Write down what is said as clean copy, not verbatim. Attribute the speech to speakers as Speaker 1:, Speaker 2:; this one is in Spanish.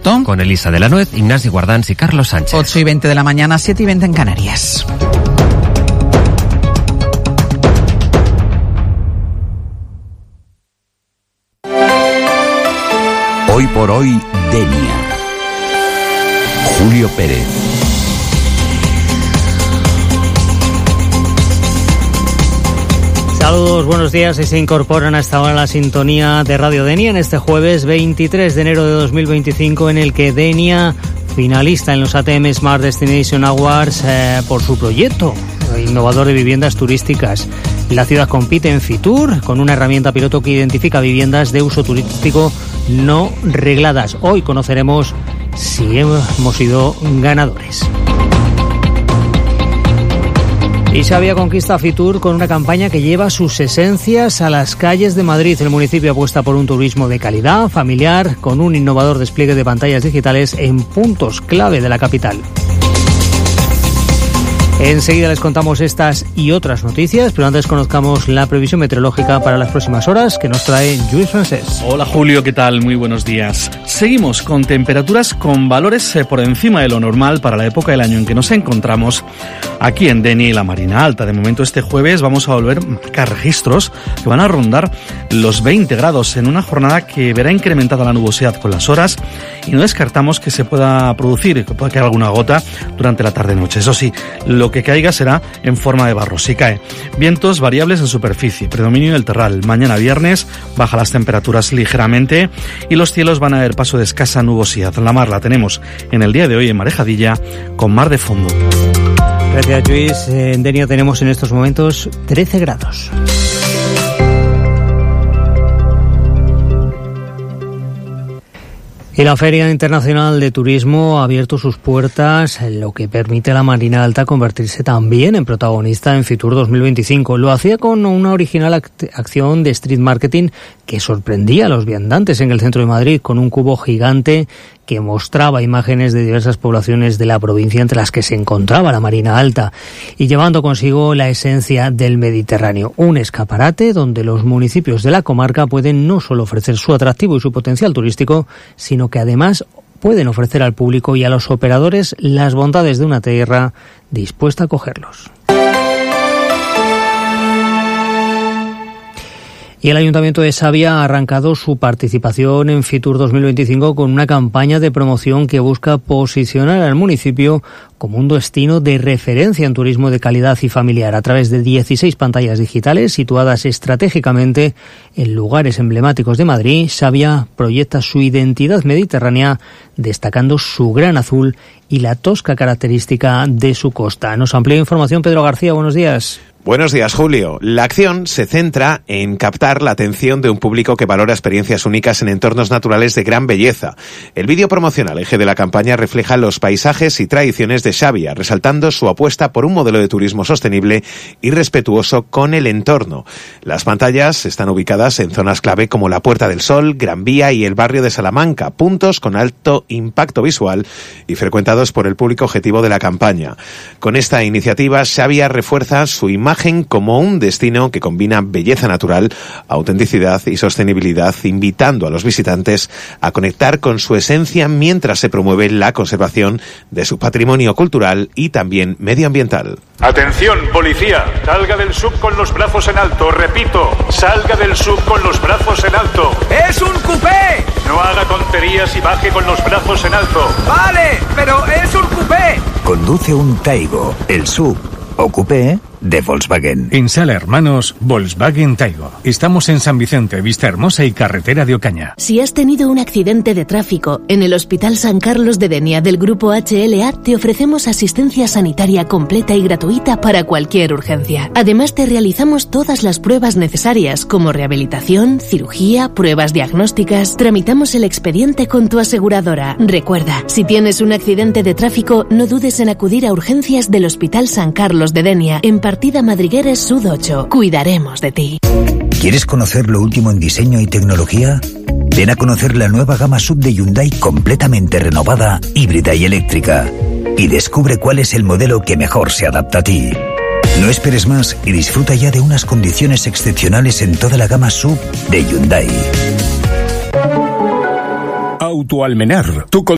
Speaker 1: Correcto.
Speaker 2: Con Elisa de la Nuez, Ignasi Guardans y Carlos Sánchez.
Speaker 1: 8:20 de la mañana, 7:20 en Canarias.
Speaker 3: Hoy por hoy, Denia. Julio Pérez.
Speaker 4: Saludos, buenos días, y se incorporan a esta hora a la sintonía de Radio Denia en este jueves 23 de enero de 2025, en el que Denia finalista en los ATM Smart Destination Awards por su proyecto innovador de viviendas turísticas. La ciudad compite en Fitur con una herramienta piloto que identifica viviendas de uso turístico no regladas. Hoy conoceremos si hemos sido ganadores. Y Xavia conquista Fitur con una campaña que lleva sus esencias a las calles de Madrid. El municipio apuesta por un turismo de calidad, familiar, con un innovador despliegue de pantallas digitales en puntos clave de la capital. Enseguida les contamos estas y otras noticias, pero antes conozcamos la previsión meteorológica para las próximas horas que nos trae Lluís Francés.
Speaker 5: Hola Julio, ¿qué tal? Muy buenos días. Seguimos con temperaturas con valores por encima de lo normal para la época del año en que nos encontramos aquí en Denia y la Marina Alta. De momento este jueves vamos a volver a marcar registros que van a rondar los 20 grados en una jornada que verá incrementada la nubosidad con las horas, y no descartamos que se pueda producir, que pueda caer alguna gota durante la tarde-noche. Eso sí, lo que caiga será en forma de barro, si cae. Vientos variables en superficie, predominio del terral. Mañana viernes baja las temperaturas ligeramente y los cielos van a ver paso de escasa nubosidad. La mar la tenemos en el día de hoy en Marejadilla con mar de fondo.
Speaker 4: Gracias, Lluís. En Denia tenemos en estos momentos 13 grados. Y la Feria Internacional de Turismo ha abierto sus puertas, lo que permite a la Marina Alta convertirse también en protagonista en Fitur 2025. Lo hacía con una original acción de street marketing que sorprendía a los viandantes en el centro de Madrid, con un cubo gigante que mostraba imágenes de diversas poblaciones de la provincia entre las que se encontraba la Marina Alta, y llevando consigo la esencia del Mediterráneo. Un escaparate donde los municipios de la comarca pueden no solo ofrecer su atractivo y su potencial turístico, sino que además pueden ofrecer al público y a los operadores las bondades de una tierra dispuesta a acogerlos. Y el Ayuntamiento de Xavia ha arrancado su participación en Fitur 2025 con una campaña de promoción que busca posicionar al municipio como un destino de referencia en turismo de calidad y familiar. A través de 16 pantallas digitales situadas estratégicamente en lugares emblemáticos de Madrid, Xavia proyecta su identidad mediterránea, destacando su gran azul y la tosca característica de su costa. Nos amplía información Pedro García, buenos días.
Speaker 6: Buenos días, Julio. La acción se centra en captar la atención de un público que valora experiencias únicas en entornos naturales de gran belleza. El vídeo promocional eje de la campaña refleja los paisajes y tradiciones de Xavia, resaltando su apuesta por un modelo de turismo sostenible y respetuoso con el entorno. Las pantallas están ubicadas en zonas clave como la Puerta del Sol, Gran Vía y el barrio de Salamanca, puntos con alto impacto visual y frecuentados por el público objetivo de la campaña. Con esta iniciativa, Xavia refuerza su imagen como un destino que combina belleza natural, autenticidad y sostenibilidad, invitando a los visitantes a conectar con su esencia mientras se promueve la conservación de su patrimonio cultural y también medioambiental.
Speaker 7: Atención, policía, salga del sub con los brazos en alto, repito, salga del sub con los brazos en alto.
Speaker 8: ¡Es un coupé!
Speaker 7: No haga tonterías y baje con los brazos en alto.
Speaker 8: Vale, pero es un coupé.
Speaker 3: Conduce un Taigo, el sub o coupé de Volkswagen.
Speaker 9: En Sala Hermanos, Volkswagen Taigo. Estamos en San Vicente, Vista Hermosa y Carretera de Ocaña.
Speaker 10: Si has tenido un accidente de tráfico, en el Hospital San Carlos de Denia del Grupo HLA te ofrecemos asistencia sanitaria completa y gratuita para cualquier urgencia. Además te realizamos todas las pruebas necesarias como rehabilitación, cirugía, pruebas diagnósticas. Tramitamos el expediente con tu aseguradora. Recuerda, si tienes un accidente de tráfico, no dudes en acudir a urgencias del Hospital San Carlos de Denia, en Partida Madrigueres Sud 8. Cuidaremos de ti.
Speaker 3: ¿Quieres conocer lo último en diseño y tecnología? Ven a conocer la nueva gama SUV de Hyundai completamente renovada, híbrida y eléctrica. Y descubre cuál es el modelo que mejor se adapta a ti. No esperes más y disfruta ya de unas condiciones excepcionales en toda la gama SUV de Hyundai.
Speaker 9: Autoalmenar, tu